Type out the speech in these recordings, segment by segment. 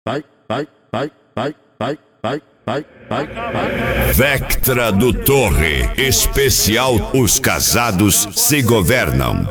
Vectra do Torre, especial Os Casados Se Governam.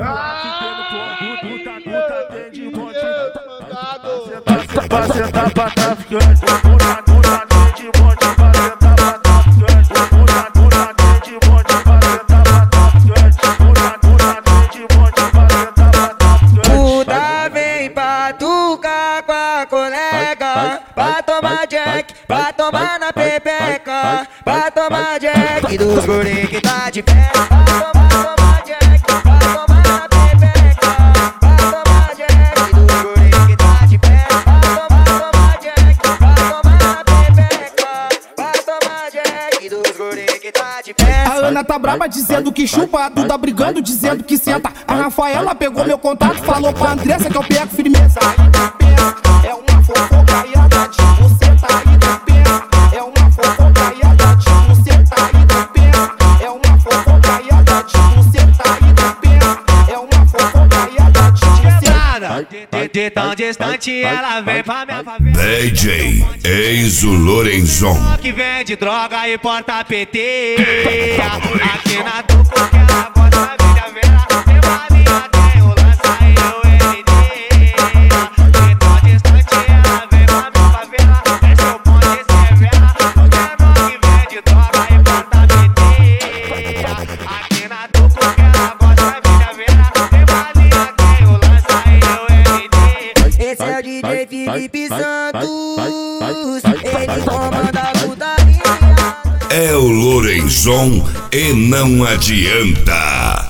Pra tomar Jack, pra tomar na pepeca, pra tomar Jack dos guri que tá de pé. Pra tomar Jack, pra tomar na pepeca, pra tomar Jack dos guri que tá de pé. Pra tomar Jack, pra tomar na pepeca, pra tomar Jack dos guri que tá de pé. A Ana tá braba dizendo que chupa, a Duda brigando dizendo que senta. A Rafaela pegou meu contato, falou pra Andressa que eu pego firmeza. É uma fofocaiada de você tá aí da pena. É uma fofocaiada de você tá aí da pena. É uma fofocaiada de você tá aí da pena. É uma fofocaiada de você. De tão distante ela vem pra minha favela. DJ Enzo Lorenzon, Que vende droga e porta PT. Aqui na Tuco que ela bota vida vera. Tem uma linha, tem o lança e o LD. De tão distante ela vem pra minha favela. Desce o ponte severa. Menor que vende droga e porta PT. Aqui na Tuco que ela bota vida vera. Tem uma linha, tem o lança e o LD. Esse é o DJ Felipe Santos. Ele comanda a putaria. é o Lorenzon e não adianta.